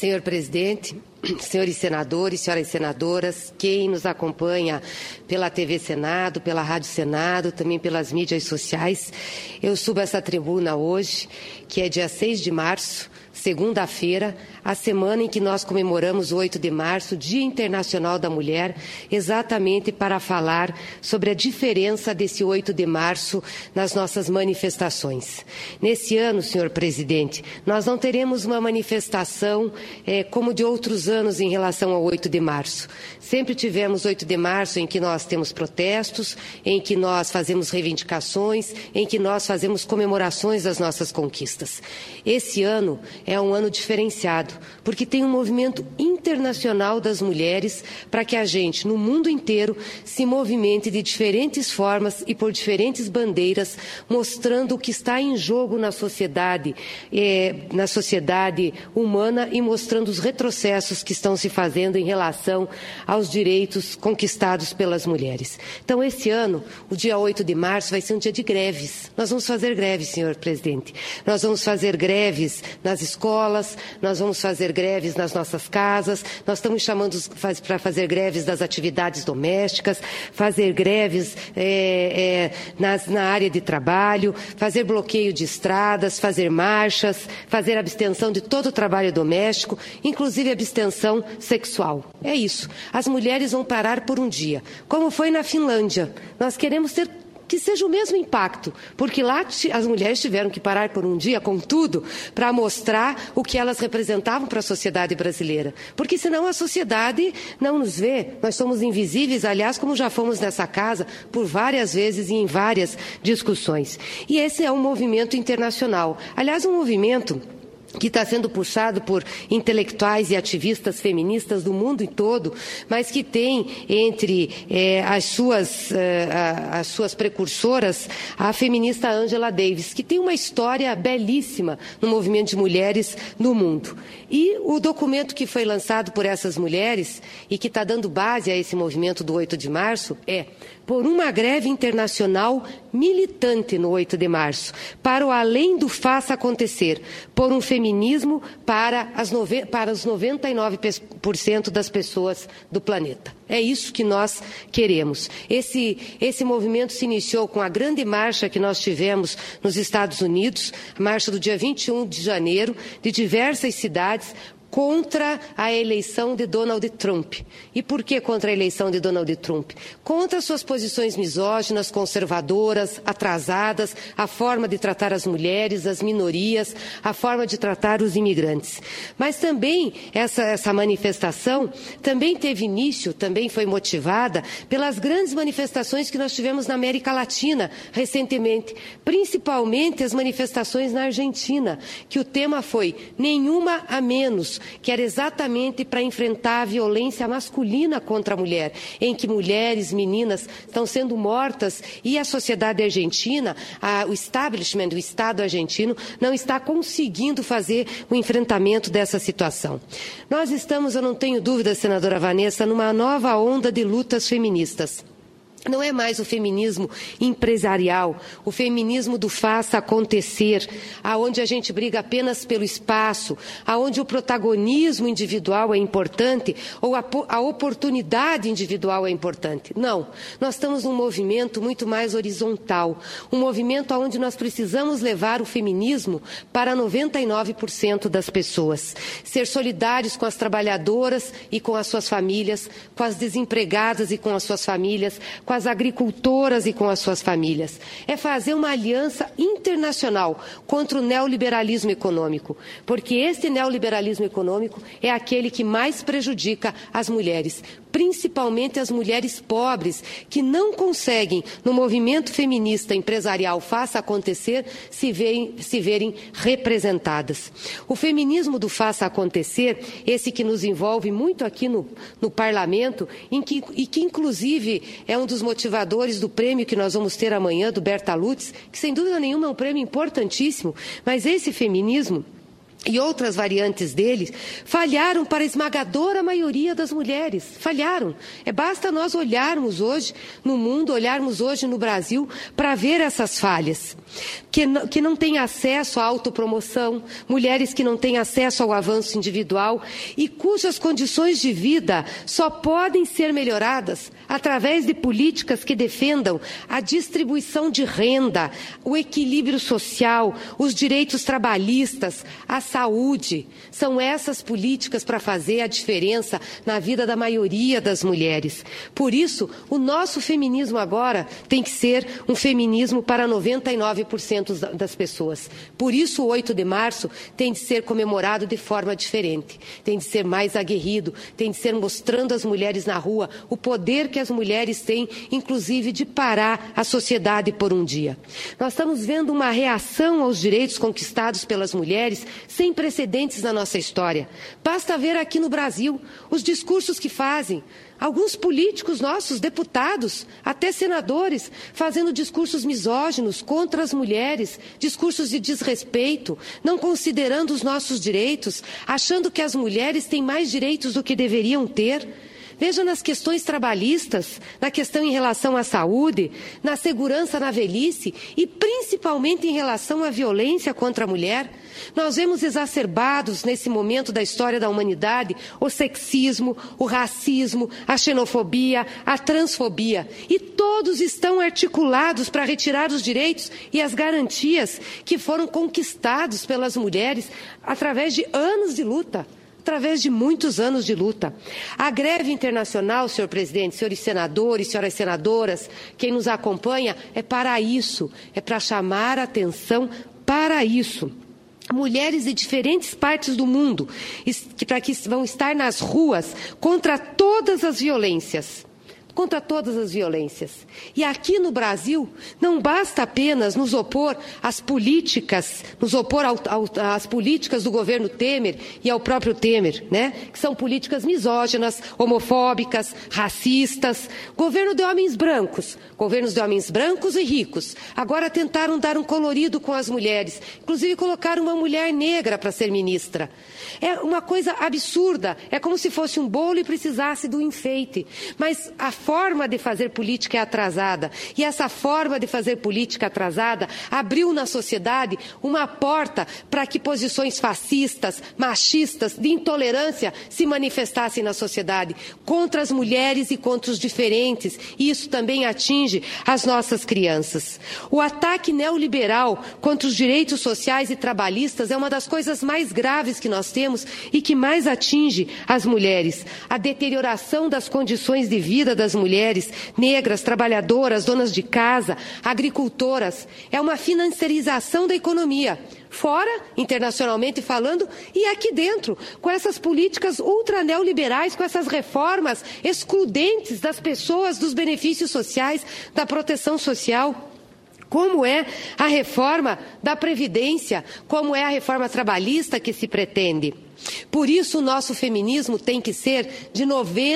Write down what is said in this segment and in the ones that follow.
Senhor presidente, senhores senadores, senhoras senadoras, quem nos acompanha pela TV Senado, pela Rádio Senado, também pelas mídias sociais, eu subo essa tribuna hoje, que é dia 6 de março, segunda-feira, a semana em que nós comemoramos o 8 de março, Dia Internacional da Mulher, exatamente para falar sobre a diferença desse 8 de março nas nossas manifestações. Nesse ano, senhor presidente, nós não teremos uma manifestação como de outros anos em relação ao 8 de março. Sempre tivemos 8 de março em que nós temos protestos, em que nós fazemos reivindicações, em que nós fazemos comemorações das nossas conquistas. Esse ano é um ano diferenciado, porque tem um movimento internacional das mulheres para que a gente, no mundo inteiro, se movimente de diferentes formas e por diferentes bandeiras, mostrando o que está em jogo na sociedade humana e mostrando os retrocessos que estão se fazendo em relação aos direitos conquistados pelas mulheres. Então, esse ano, o dia 8 de março, vai ser um dia de greves. Nós vamos fazer greves, senhor presidente. Nós vamos fazer greves nas escolas, nós vamos fazer greves nas nossas casas, nós estamos chamando para fazer greves das atividades domésticas, fazer greves na área de trabalho, fazer bloqueio de estradas, fazer marchas, fazer abstenção de todo o trabalho doméstico, inclusive abstenção sexual. É isso. As mulheres vão parar por um dia, como foi na Finlândia. Nós queremos ter que seja o mesmo impacto, porque lá as mulheres tiveram que parar por um dia, contudo, para mostrar o que elas representavam para a sociedade brasileira. Porque senão a sociedade não nos vê, nós somos invisíveis, aliás, como já fomos nessa casa por várias vezes e em várias discussões. E esse é um movimento internacional, aliás, um movimento que está sendo puxado por intelectuais e ativistas feministas do mundo todo, mas que tem entre as suas precursoras a feminista Angela Davis, que tem uma história belíssima no movimento de mulheres no mundo. E o documento que foi lançado por essas mulheres e que está dando base a esse movimento do 8 de março é por uma greve internacional militante no 8 de março, para o além do faça acontecer, por um feminismo para os 99% das pessoas do planeta. É isso que nós queremos. Esse movimento se iniciou com a grande marcha que nós tivemos nos Estados Unidos, a marcha do dia 21 de janeiro, de diversas cidades, contra a eleição de Donald Trump. E por que contra a eleição de Donald Trump? Contra suas posições misóginas, conservadoras, atrasadas, a forma de tratar as mulheres, as minorias, a forma de tratar os imigrantes. Mas também essa manifestação também teve início, também foi motivada pelas grandes manifestações que nós tivemos na América Latina recentemente, principalmente as manifestações na Argentina, que o tema foi nenhuma a menos, que era exatamente para enfrentar a violência masculina contra a mulher, em que mulheres, meninas estão sendo mortas e a sociedade argentina, o establishment, o Estado argentino, não está conseguindo fazer o enfrentamento dessa situação. Nós estamos, eu não tenho dúvida, senadora Vanessa, numa nova onda de lutas feministas. Não é mais o feminismo empresarial, o feminismo do faça acontecer, aonde a gente briga apenas pelo espaço, aonde o protagonismo individual é importante ou a oportunidade individual é importante. Não, nós estamos num movimento muito mais horizontal, um movimento onde nós precisamos levar o feminismo para 99% das pessoas. Ser solidários com as trabalhadoras e com as suas famílias, com as desempregadas e com as suas famílias, com as agricultoras e com as suas famílias. É fazer uma aliança internacional contra o neoliberalismo econômico, porque esse neoliberalismo econômico é aquele que mais prejudica as mulheres, principalmente as mulheres pobres, que não conseguem, no movimento feminista empresarial Faça Acontecer, se verem representadas. O feminismo do Faça Acontecer, esse que nos envolve muito aqui no Parlamento, e que inclusive é um dos motivadores do prêmio que nós vamos ter amanhã, do Berta Lutz, que sem dúvida nenhuma é um prêmio importantíssimo, mas esse feminismo e outras variantes dele, falharam para a esmagadora maioria das mulheres. Falharam. Basta nós olharmos hoje no mundo, olharmos hoje no Brasil, para ver essas falhas. Que não têm acesso à autopromoção, mulheres que não têm acesso ao avanço individual e cujas condições de vida só podem ser melhoradas através de políticas que defendam a distribuição de renda, o equilíbrio social, os direitos trabalhistas, a saúde. São essas políticas para fazer a diferença na vida da maioria das mulheres. Por isso, o nosso feminismo agora tem que ser um feminismo para 99% das pessoas. Por isso, o 8 de março tem de ser comemorado de forma diferente. Tem de ser mais aguerrido, tem de ser mostrando às mulheres na rua o poder que as mulheres têm, inclusive de parar a sociedade por um dia. Nós estamos vendo uma reação aos direitos conquistados pelas mulheres sem precedentes na nossa história. Basta ver aqui no Brasil os discursos que fazem. Alguns políticos nossos, deputados, até senadores, fazendo discursos misóginos contra as mulheres, discursos de desrespeito, não considerando os nossos direitos, achando que as mulheres têm mais direitos do que deveriam ter. Veja nas questões trabalhistas, na questão em relação à saúde, na segurança na velhice e principalmente em relação à violência contra a mulher. Nós vemos exacerbados nesse momento da história da humanidade o sexismo, o racismo, a xenofobia, a transfobia. E todos estão articulados para retirar os direitos e as garantias que foram conquistados pelas mulheres através de anos de luta. Através de muitos anos de luta. A greve internacional, senhor presidente, senhores senadores, senhoras senadoras, quem nos acompanha, é para isso, é para chamar a atenção para isso. Mulheres de diferentes partes do mundo para que vão estar nas ruas contra todas as violências. Contra todas as violências. E aqui no Brasil, não basta apenas nos opor às políticas, às políticas do governo Temer e ao próprio Temer, né? Que são políticas misóginas, homofóbicas, racistas. Governos de homens brancos e ricos. Agora tentaram dar um colorido com as mulheres. Inclusive colocaram uma mulher negra para ser ministra. É uma coisa absurda. É como se fosse um bolo e precisasse do enfeite. Mas a forma de fazer política é atrasada. E essa forma de fazer política atrasada abriu na sociedade uma porta para que posições fascistas, machistas, de intolerância se manifestassem na sociedade contra as mulheres e contra os diferentes. E isso também atinge as nossas crianças. O ataque neoliberal contra os direitos sociais e trabalhistas é uma das coisas mais graves que nós temos e que mais atinge as mulheres. A deterioração das condições de vida das mulheres negras, trabalhadoras, donas de casa, agricultoras. É uma financiarização da economia. Fora, internacionalmente falando, e aqui dentro, com essas políticas ultraneoliberais, com essas reformas excludentes das pessoas, dos benefícios sociais, da proteção social. Como é a reforma da Previdência, como é a reforma trabalhista que se pretende. Por isso, o nosso feminismo tem que ser de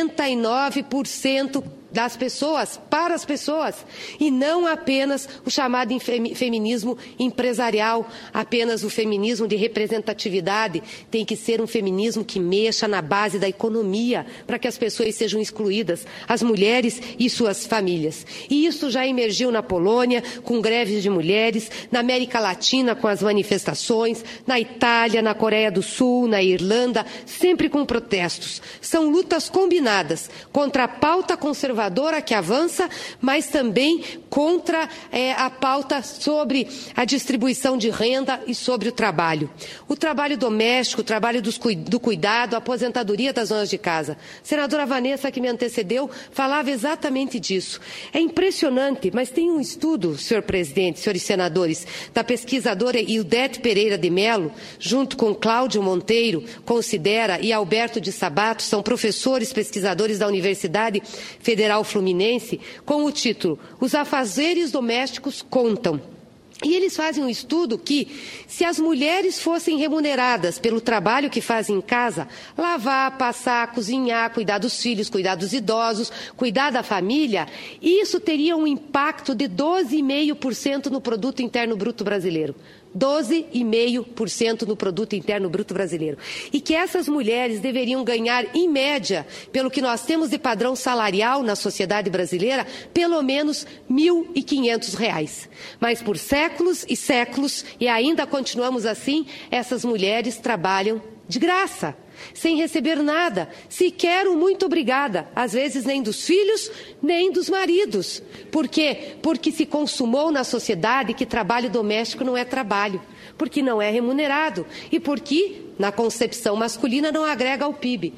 99% das pessoas, para as pessoas, e não apenas o chamado feminismo empresarial, apenas o feminismo de representatividade. Tem que ser um feminismo que mexa na base da economia, para que as pessoas sejam excluídas, as mulheres e suas famílias. E isso já emergiu na Polônia, com greves de mulheres, na América Latina, com as manifestações, na Itália, na Coreia do Sul, na Irlanda, sempre com protestos. São lutas combinadas contra a pauta conservadora que avança, mas também contra a pauta sobre a distribuição de renda e sobre o trabalho. O trabalho doméstico, o trabalho do cuidado, a aposentadoria das donas de casa. A senadora Vanessa, que me antecedeu, falava exatamente disso. É impressionante, mas tem um estudo, senhor presidente, senhores senadores, da pesquisadora Ildete Pereira de Mello, junto com Cláudio Monteiro, Considera, e Alberto de Sabato, são professores pesquisadores da Universidade Federal Fluminense, com o título Os afazeres domésticos contam. E eles fazem um estudo que, se as mulheres fossem remuneradas pelo trabalho que fazem em casa, lavar, passar, cozinhar, cuidar dos filhos, cuidar dos idosos, cuidar da família, isso teria um impacto de 12,5% no produto interno bruto brasileiro. 12,5% no produto interno bruto brasileiro. E que essas mulheres deveriam ganhar, em média, pelo que nós temos de padrão salarial na sociedade brasileira, pelo menos R$ 1.500. Mas por séculos e séculos, e ainda continuamos assim, essas mulheres trabalham de graça, sem receber nada, sequer um muito obrigada, às vezes nem dos filhos, nem dos maridos. Por quê? Porque se consumou na sociedade que trabalho doméstico não é trabalho, porque não é remunerado e porque, na concepção masculina, não agrega ao PIB.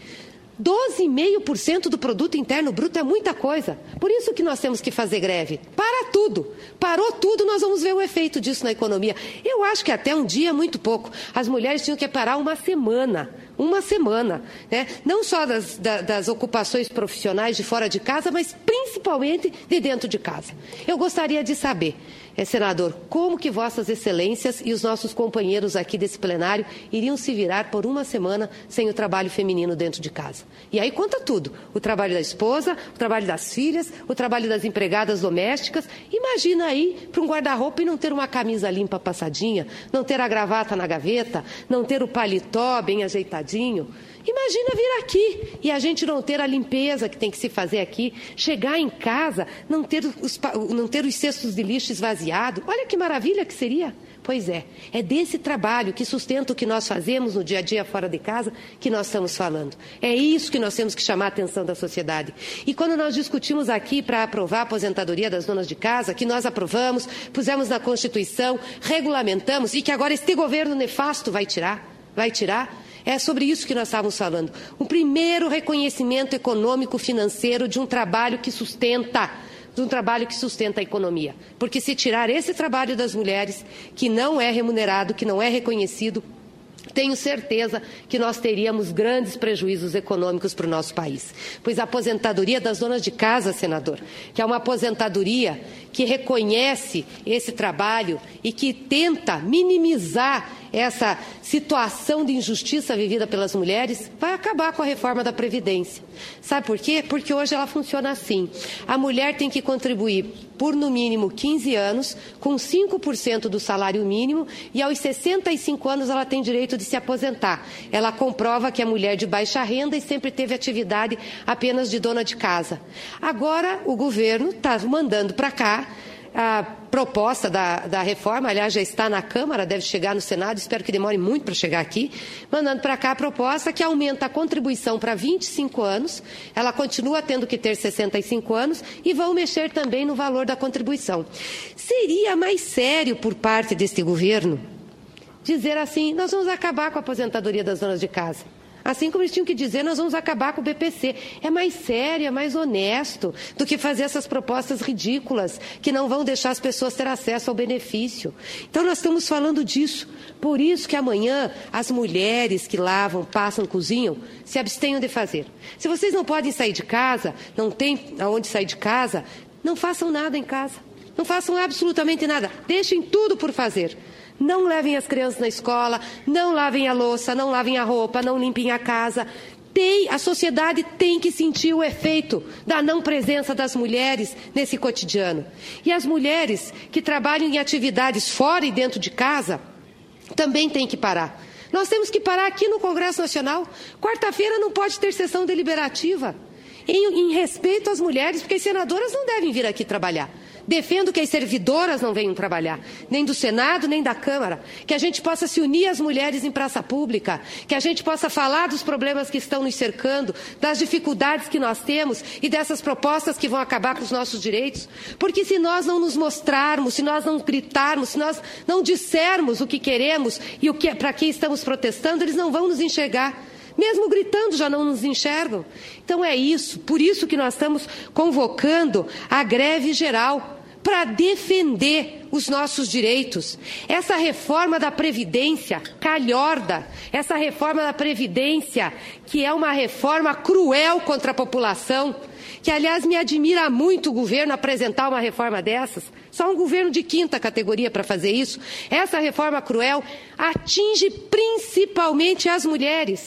12,5% do produto interno bruto é muita coisa. Por isso que nós temos que fazer greve. Para tudo. Parou tudo, nós vamos ver o efeito disso na economia. Eu acho que até um dia é muito pouco. As mulheres tinham que parar uma semana, né? Não só das ocupações profissionais de fora de casa, mas principalmente de dentro de casa. Eu gostaria de saber, senador, como que vossas excelências e os nossos companheiros aqui desse plenário iriam se virar por uma semana sem o trabalho feminino dentro de casa. E aí conta tudo, o trabalho da esposa, o trabalho das filhas, o trabalho das empregadas domésticas. Imagina aí para um guarda-roupa e não ter uma camisa limpa passadinha, não ter a gravata na gaveta, não ter o paletó bem ajeitadinho. Imagina vir aqui e a gente não ter a limpeza que tem que se fazer aqui, chegar em casa, não ter os cestos de lixo esvaziados. Olha que maravilha que seria. Pois é desse trabalho que sustenta o que nós fazemos no dia a dia fora de casa que nós estamos falando. É isso que nós temos que chamar a atenção da sociedade. E quando nós discutimos aqui para aprovar a aposentadoria das donas de casa, que nós aprovamos, pusemos na Constituição, regulamentamos e que agora este governo nefasto vai tirar, é sobre isso que nós estávamos falando. O primeiro reconhecimento econômico financeiro de um trabalho que sustenta a economia. Porque se tirar esse trabalho das mulheres, que não é remunerado, que não é reconhecido, tenho certeza que nós teríamos grandes prejuízos econômicos para o nosso país. Pois a aposentadoria das donas de casa, senador, que é uma aposentadoria que reconhece esse trabalho e que tenta minimizar essa situação de injustiça vivida pelas mulheres, vai acabar com a reforma da Previdência. Sabe por quê? Porque hoje ela funciona assim. A mulher tem que contribuir por, no mínimo, 15 anos, com 5% do salário mínimo, e aos 65 anos ela tem direito de se aposentar. Ela comprova que é mulher de baixa renda e sempre teve atividade apenas de dona de casa. Agora, o governo está mandando para cá a proposta da reforma, aliás, já está na Câmara, deve chegar no Senado, espero que demore muito para chegar aqui, mandando para cá a proposta que aumenta a contribuição para 25 anos, ela continua tendo que ter 65 anos e vão mexer também no valor da contribuição. Seria mais sério por parte deste governo dizer assim, nós vamos acabar com a aposentadoria das donas de casa. Assim como eles tinham que dizer, nós vamos acabar com o BPC. É mais sério, é mais honesto do que fazer essas propostas ridículas que não vão deixar as pessoas ter acesso ao benefício. Então, nós estamos falando disso. Por isso que amanhã as mulheres que lavam, passam, cozinham, se abstenham de fazer. Se vocês não podem sair de casa, não tem aonde sair de casa, não façam nada em casa. Não façam absolutamente nada. Deixem tudo por fazer. Não levem as crianças na escola, não lavem a louça, não lavem a roupa, não limpem a casa. A sociedade tem que sentir o efeito da não presença das mulheres nesse cotidiano. E as mulheres que trabalham em atividades fora e dentro de casa também têm que parar. Nós temos que parar aqui no Congresso Nacional. Quarta-feira não pode ter sessão deliberativa. Em respeito às mulheres, porque as senadoras não devem vir aqui trabalhar. Defendo que as servidoras não venham trabalhar, nem do Senado, nem da Câmara, que a gente possa se unir às mulheres em praça pública, que a gente possa falar dos problemas que estão nos cercando, das dificuldades que nós temos e dessas propostas que vão acabar com os nossos direitos. Porque se nós não nos mostrarmos, se nós não gritarmos, se nós não dissermos o que queremos e para que estamos protestando, eles não vão nos enxergar. Mesmo gritando, já não nos enxergam. Então é isso, por isso que nós estamos convocando a greve geral, para defender os nossos direitos. Essa reforma da Previdência calhorda, essa reforma da Previdência, que é uma reforma cruel contra a população, que, aliás, me admira muito o governo apresentar uma reforma dessas, só um governo de quinta categoria para fazer isso. Essa reforma cruel atinge principalmente as mulheres.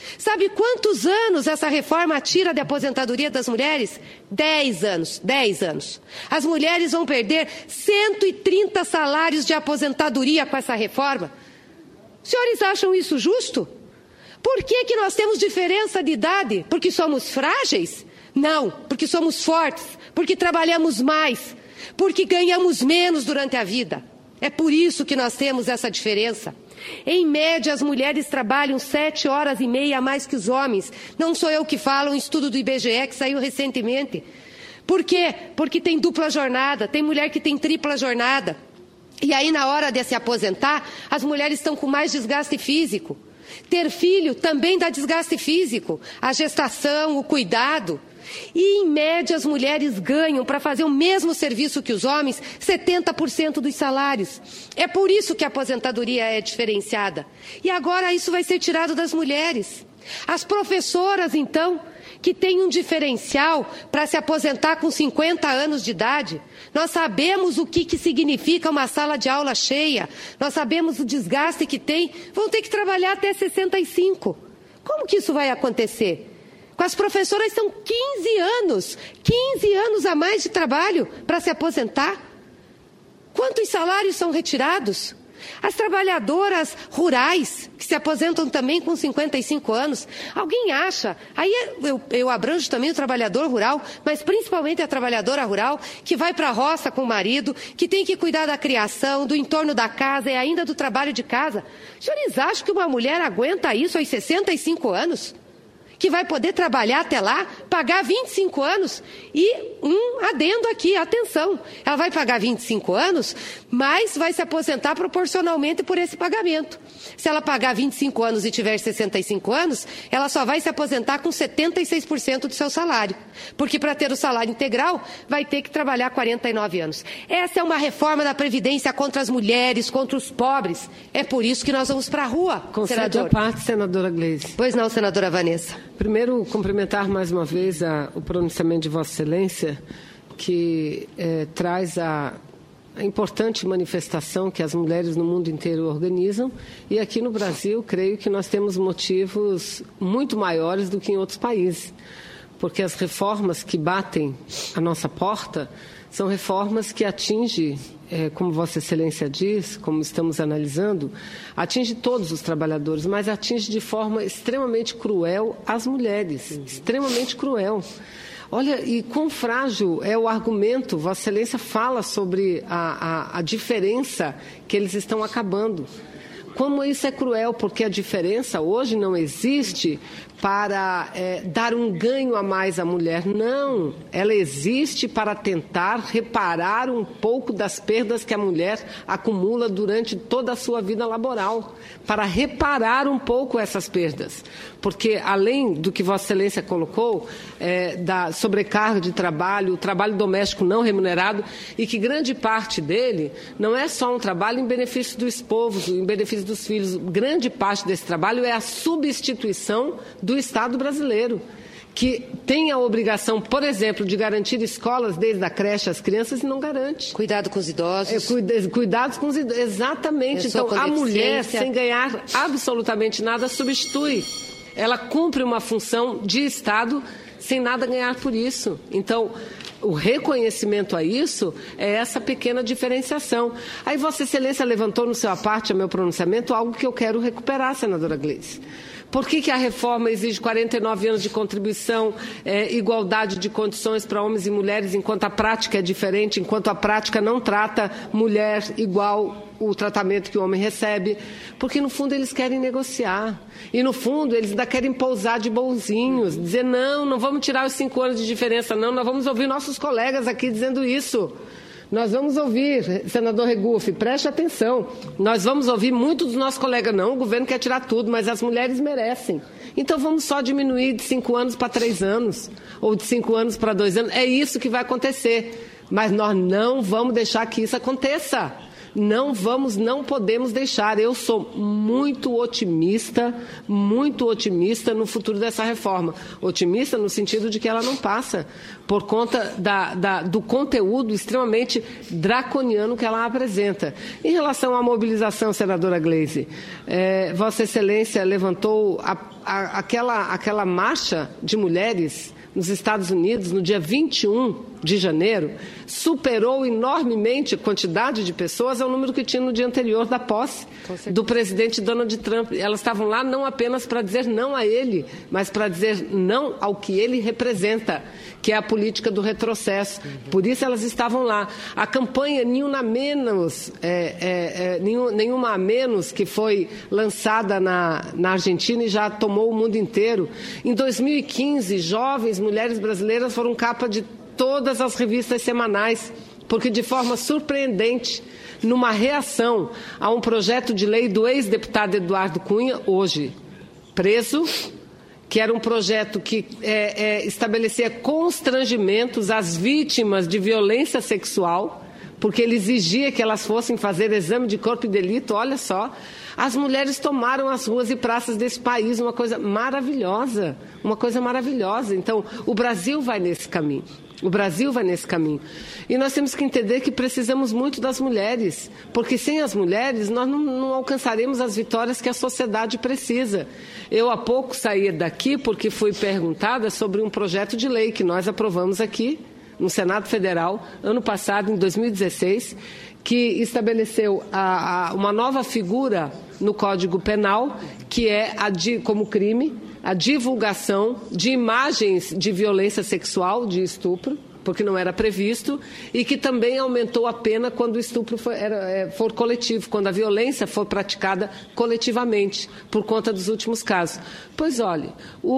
Sabe quantos anos essa reforma tira de aposentadoria das mulheres? 10 anos. 10 anos. As mulheres vão perder 130 salários de aposentadoria com essa reforma. Os senhores acham isso justo? Por que nós temos diferença de idade? Porque somos frágeis? Não, porque somos fortes, porque trabalhamos mais, porque ganhamos menos durante a vida. É por isso que nós temos essa diferença. Em média, as mulheres trabalham 7 horas e meia a mais que os homens. Não sou eu que falo, um estudo do IBGE que saiu recentemente. Por quê? Porque tem dupla jornada, tem mulher que tem tripla jornada. E aí, na hora de se aposentar, as mulheres estão com mais desgaste físico. Ter filho também dá desgaste físico. A gestação, o cuidado. E, em média, as mulheres ganham, para fazer o mesmo serviço que os homens, 70% dos salários. É por isso que a aposentadoria é diferenciada. E agora isso vai ser tirado das mulheres. As professoras, então, que têm um diferencial para se aposentar com 50 anos de idade. Nós sabemos o que significa uma sala de aula cheia. Nós sabemos o desgaste que tem. Vão ter que trabalhar até 65. Como que isso vai acontecer? Com as professoras são 15 anos a mais de trabalho para se aposentar. Quantos salários são retirados? As trabalhadoras rurais, que se aposentam também com 55 anos, alguém acha, aí eu abranjo também o trabalhador rural, mas principalmente a trabalhadora rural, que vai para a roça com o marido, que tem que cuidar da criação, do entorno da casa e ainda do trabalho de casa. Os senhores acham que uma mulher aguenta isso aos 65 anos? Que vai poder trabalhar até lá, pagar 25 anos e um adendo aqui, atenção, ela vai pagar 25 anos, mas vai se aposentar proporcionalmente por esse pagamento. Se ela pagar 25 anos e tiver 65 anos, ela só vai se aposentar com 76% do seu salário, porque para ter o salário integral, vai ter que trabalhar 49 anos. Essa é uma reforma da Previdência contra as mulheres, contra os pobres. É por isso que nós vamos para a rua, Concede a parte, senadora Gleisi. Pois não, senadora Vanessa. Primeiro, cumprimentar mais uma vez o pronunciamento de Vossa Excelência, que traz a importante manifestação que as mulheres no mundo inteiro organizam. E aqui no Brasil, creio que nós temos motivos muito maiores do que em outros países, porque as reformas que batem a nossa porta são reformas que atingem, como Vossa Excelência diz, como estamos analisando, atinge todos os trabalhadores, mas atinge de forma extremamente cruel as mulheres, extremamente cruel. Olha, e quão frágil é o argumento, Vossa Excelência fala sobre a diferença que eles estão acabando. Como isso é cruel, porque a diferença hoje não existe para dar um ganho a mais à mulher. Não, ela existe para tentar reparar um pouco das perdas que a mulher acumula durante toda a sua vida laboral, para reparar um pouco essas perdas. Porque, além do que Vossa Excelência colocou, da sobrecarga de trabalho, o trabalho doméstico não remunerado, e que grande parte dele não é só um trabalho em benefício do esposo, em benefício dos filhos. Grande parte desse trabalho é a substituição do Estado brasileiro, que tem a obrigação, por exemplo, de garantir escolas desde a creche às crianças e não garante. Cuidado com os idosos. Cuidados com os idosos, exatamente. Então, a mulher, sem ganhar absolutamente nada, substitui. Ela cumpre uma função de Estado sem nada ganhar por isso. Então, o reconhecimento a isso é essa pequena diferenciação. Aí Vossa Excelência levantou no seu aparte, ao meu pronunciamento, algo que eu quero recuperar, senadora Gleisi. Por que a reforma exige 49 anos de contribuição, igualdade de condições para homens e mulheres, enquanto a prática é diferente, enquanto a prática não trata mulher igual o tratamento que o homem recebe? Porque, no fundo, eles querem negociar. E, no fundo, eles ainda querem pousar de bonzinhos, dizer, não vamos tirar os 5 anos de diferença, não, nós vamos ouvir nossos colegas aqui dizendo isso. Nós vamos ouvir, senador Regufe, preste atenção, nós vamos ouvir muitos dos nossos colegas, não, o governo quer tirar tudo, mas as mulheres merecem. Então vamos só diminuir de 5 anos para 3 anos, ou de 5 anos para 2 anos, é isso que vai acontecer. Mas nós não vamos deixar que isso aconteça. Não podemos deixar. Eu sou muito otimista no futuro dessa reforma. Otimista no sentido de que ela não passa por conta do conteúdo extremamente draconiano que ela apresenta. Em relação à mobilização, senadora Gleisi, Vossa Excelência levantou aquela marcha de mulheres nos Estados Unidos, no dia 21 de janeiro, superou enormemente a quantidade de pessoas ao número que tinha no dia anterior da posse do presidente Donald Trump. Elas estavam lá não apenas para dizer não a ele, mas para dizer não ao que ele representa, que é a política do retrocesso. Por isso elas estavam lá. A campanha Nenhuma a Menos, que foi lançada na Argentina e já tomou o mundo inteiro. Em 2015, jovens mulheres brasileiras foram capa de todas as revistas semanais, porque de forma surpreendente, numa reação a um projeto de lei do ex-deputado Eduardo Cunha, hoje preso, que era um projeto que estabelecia constrangimentos às vítimas de violência sexual, porque ele exigia que elas fossem fazer exame de corpo e delito. Olha só, as mulheres tomaram as ruas e praças desse país, uma coisa maravilhosa. Então, o Brasil vai nesse caminho. E nós temos que entender que precisamos muito das mulheres, porque sem as mulheres nós não alcançaremos as vitórias que a sociedade precisa. Eu há pouco saí daqui porque fui perguntada sobre um projeto de lei que nós aprovamos aqui no Senado Federal, ano passado, em 2016, que estabeleceu uma nova figura no Código Penal, que é como crime a divulgação de imagens de violência sexual, de estupro, porque não era previsto, e que também aumentou a pena quando o estupro for coletivo, quando a violência for praticada coletivamente, por conta dos últimos casos. Pois olhe,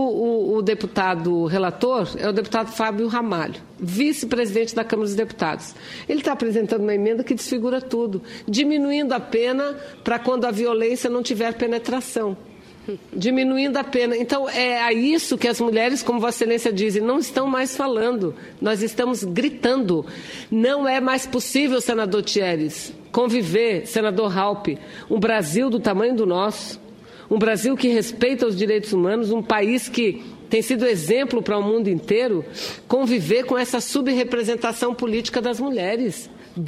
o deputado relator é o deputado Fábio Ramalho, vice-presidente da Câmara dos Deputados. Ele está apresentando uma emenda que desfigura tudo, diminuindo a pena para quando a violência não tiver penetração. Diminuindo a pena. Então, é a isso que as mulheres, como Vossa Excelência diz, não estão mais falando. Nós estamos gritando. Não é mais possível, senador Thieres, conviver, senador Raupp, um Brasil do tamanho do nosso, um Brasil que respeita os direitos humanos, um país que tem sido exemplo para o mundo inteiro, conviver com essa subrepresentação política das mulheres.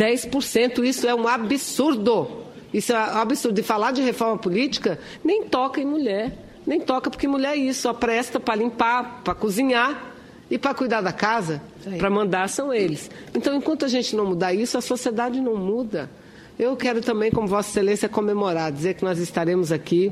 10%, isso é um absurdo. Isso é um absurdo. De falar de reforma política, nem toca em mulher. Nem toca, porque mulher é isso, só presta para limpar, para cozinhar e para cuidar da casa, para mandar são eles. Então, enquanto a gente não mudar isso, a sociedade não muda. Eu quero também, como Vossa Excelência, comemorar, dizer que nós estaremos aqui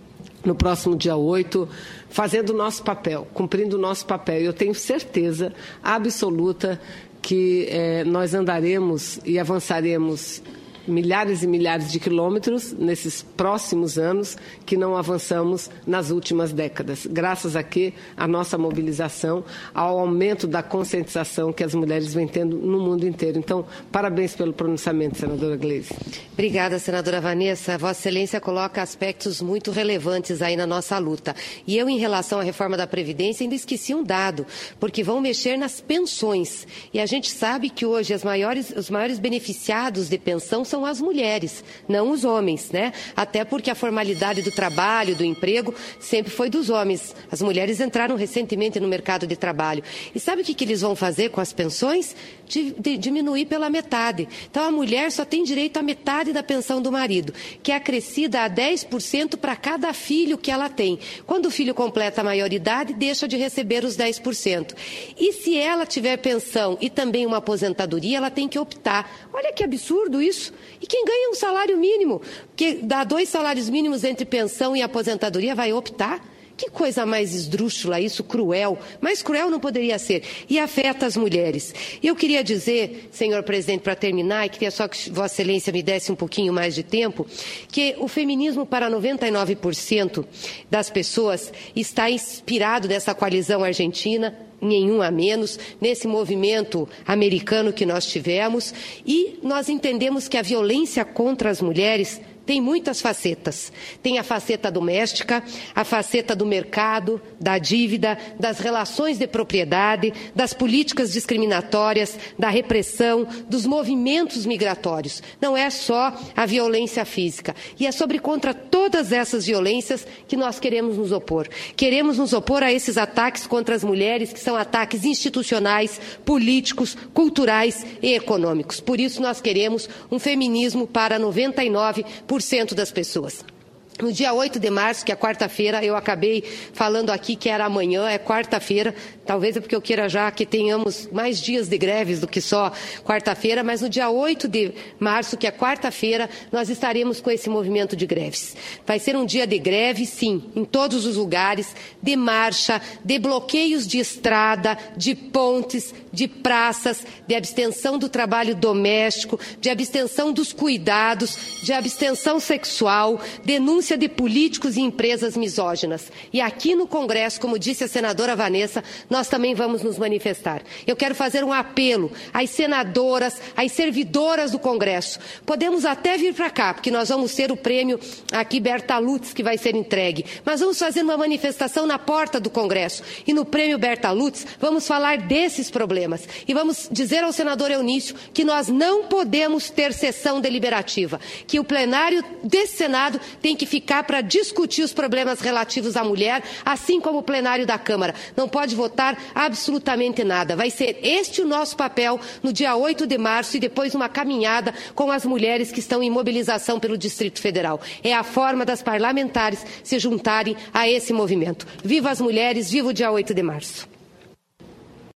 no próximo dia 8, fazendo o nosso papel, cumprindo o nosso papel. Eu tenho certeza absoluta que nós andaremos e avançaremos milhares e milhares de quilômetros nesses próximos anos que não avançamos nas últimas décadas, graças a a nossa mobilização, ao aumento da conscientização que as mulheres vêm tendo no mundo inteiro. Então, parabéns pelo pronunciamento, senadora Gleisi. Obrigada, senadora Vanessa. Vossa Excelência coloca aspectos muito relevantes aí na nossa luta. E eu, em relação à reforma da Previdência, ainda esqueci um dado, porque vão mexer nas pensões. E a gente sabe que hoje os maiores beneficiados de pensão são as mulheres, não os homens, né? Até porque a formalidade do trabalho, do emprego, sempre foi dos homens. As mulheres entraram recentemente no mercado de trabalho. E sabe o que eles vão fazer com as pensões? Diminuir pela metade. Então, a mulher só tem direito à metade da pensão do marido, que é acrescida a 10% para cada filho que ela tem. Quando o filho completa a maioridade, deixa de receber os 10%. E se ela tiver pensão e também uma aposentadoria, ela tem que optar. Olha que absurdo isso. E quem ganha um salário mínimo, que dá 2 salários mínimos entre pensão e aposentadoria, vai optar? Que coisa mais esdrúxula isso, cruel. Mais cruel não poderia ser. E afeta as mulheres. E eu queria dizer, senhor presidente, para terminar, e queria só que Vossa Excelência me desse um pouquinho mais de tempo, que o feminismo para 99% das pessoas está inspirado dessa coalizão argentina, Nenhum a Menos, nesse movimento americano que nós tivemos, e nós entendemos que a violência contra as mulheres tem muitas facetas. Tem a faceta doméstica, a faceta do mercado, da dívida, das relações de propriedade, das políticas discriminatórias, da repressão, dos movimentos migratórios. Não é só a violência física. E é contra todas essas violências que nós queremos nos opor. Queremos nos opor a esses ataques contra as mulheres, que são ataques institucionais, políticos, culturais e econômicos. Por isso, nós queremos um feminismo para 99% das pessoas. No dia 8 de março, que é quarta-feira, eu acabei falando aqui que era amanhã, é quarta-feira, talvez é porque eu queira já que tenhamos mais dias de greves do que só quarta-feira, mas no dia 8 de março, que é quarta-feira, nós estaremos com esse movimento de greves. Vai ser um dia de greve, sim, em todos os lugares, de marcha, de bloqueios de estrada, de pontes, de praças, de abstenção do trabalho doméstico, de abstenção dos cuidados, de abstenção sexual, denúncia de políticos e empresas misóginas. E aqui no Congresso, como disse a senadora Vanessa, nós também vamos nos manifestar. Eu quero fazer um apelo às senadoras, às servidoras do Congresso. Podemos até vir para cá, porque nós vamos ter o prêmio aqui Berta Lutz, que vai ser entregue. Mas vamos fazer uma manifestação na porta do Congresso. E no prêmio Berta Lutz, vamos falar desses problemas. E vamos dizer ao senador Eunício que nós não podemos ter sessão deliberativa, que o plenário desse Senado tem que ficar para discutir os problemas relativos à mulher, assim como o plenário da Câmara. Não pode votar absolutamente nada. Vai ser este o nosso papel no dia 8 de março e depois uma caminhada com as mulheres que estão em mobilização pelo Distrito Federal. É a forma das parlamentares se juntarem a esse movimento. Viva as mulheres, viva o dia 8 de março.